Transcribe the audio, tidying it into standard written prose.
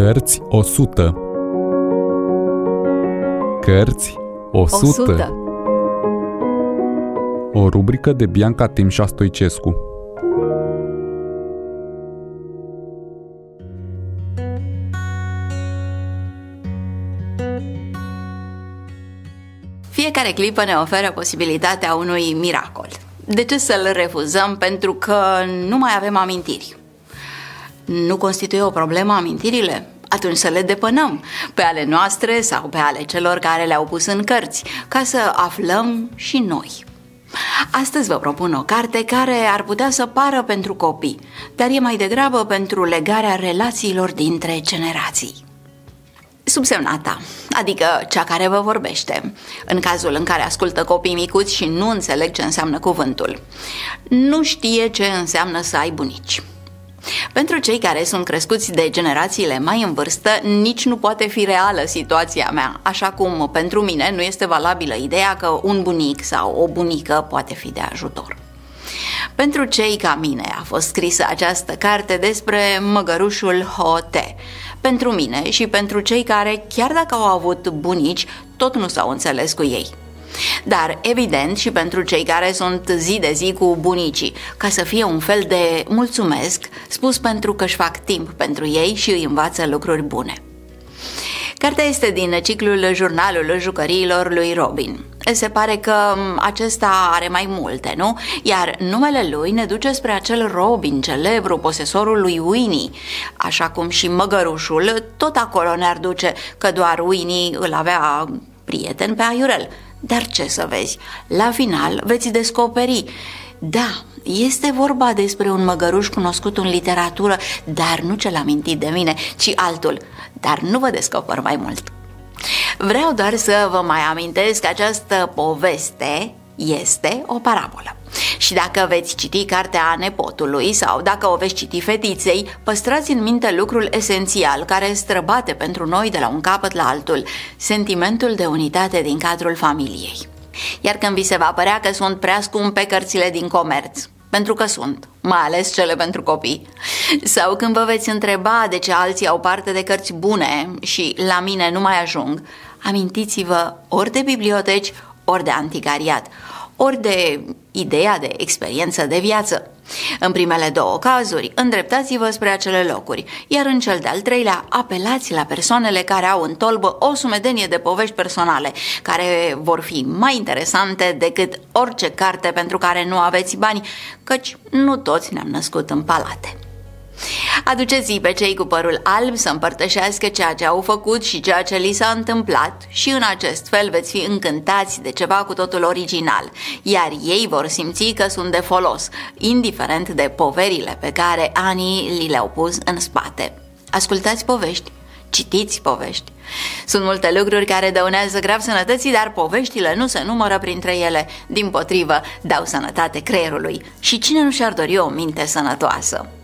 Cărți 100. Cărți 100. O rubrică de Bianca Timșa Stoicescu. Fiecare clipă ne oferă posibilitatea unui miracol. De ce să-l refuzăm? Pentru că nu mai avem amintiri. Nu constituie o problemă amintirile? Atunci să le depănăm, pe ale noastre sau pe ale celor care le-au pus în cărți, ca să aflăm și noi. Astăzi vă propun o carte care ar putea să pară pentru copii, dar e mai degrabă pentru legarea relațiilor dintre generații. Subsemnata, adică cea care vă vorbește, în cazul în care ascultă copii micuți și nu înțeleg ce înseamnă cuvântul, nu știe ce înseamnă să ai bunici. Pentru cei care sunt crescuți de generațiile mai în vârstă, nici nu poate fi reală situația mea, așa cum pentru mine nu este valabilă ideea că un bunic sau o bunică poate fi de ajutor. Pentru cei ca mine a fost scrisă această carte despre măgărușul Hote. Pentru mine și pentru cei care, chiar dacă au avut bunici, tot nu s-au înțeles cu ei. Dar, evident, și pentru cei care sunt zi de zi cu bunicii, ca să fie un fel de mulțumesc, spus pentru că își fac timp pentru ei și îi învață lucruri bune. Cartea este din ciclul Jurnalul Jucăriilor lui Robin. Se pare că acesta are mai multe, nu? Iar numele lui ne duce spre acel Robin celebru, posesorul lui Winnie. Așa cum și măgărușul, tot acolo ne-ar duce, că doar Winnie îl avea prieten pe aiurel. Dar ce să vezi, la final veți descoperi, da, este vorba despre un măgăruș cunoscut în literatură, dar nu cel amintit de mine, ci altul, dar nu vă descoper mai mult. Vreau doar să vă mai amintesc că această poveste este o parabolă. Și dacă veți citi cartea nepotului sau dacă o veți citi fetiței, păstrați în minte lucrul esențial care străbate pentru noi de la un capăt la altul, sentimentul de unitate din cadrul familiei. Iar când vi se va părea că sunt prea scumpe cărțile din comerț, pentru că sunt, mai ales cele pentru copii, sau când vă veți întreba de ce alții au parte de cărți bune și la mine nu mai ajung, amintiți-vă ori de biblioteci, ori de anticariat, ori de ideea de experiență de viață. În primele două cazuri, îndreptați-vă spre acele locuri, iar în cel de-al treilea, apelați la persoanele care au în tolbă o sumedenie de povești personale, care vor fi mai interesante decât orice carte pentru care nu aveți bani, căci nu toți ne-am născut în palate. Aduceți-i pe cei cu părul alb să împărtășească ceea ce au făcut și ceea ce li s-a întâmplat și în acest fel veți fi încântați de ceva cu totul original, iar ei vor simți că sunt de folos, indiferent de poverile pe care anii li le-au pus în spate. Ascultați povești, citiți povești. Sunt multe lucruri care dăunează grav sănătății, dar poveștile nu se numără printre ele, dimpotrivă, dau sănătate creierului și cine nu și-ar dori o minte sănătoasă?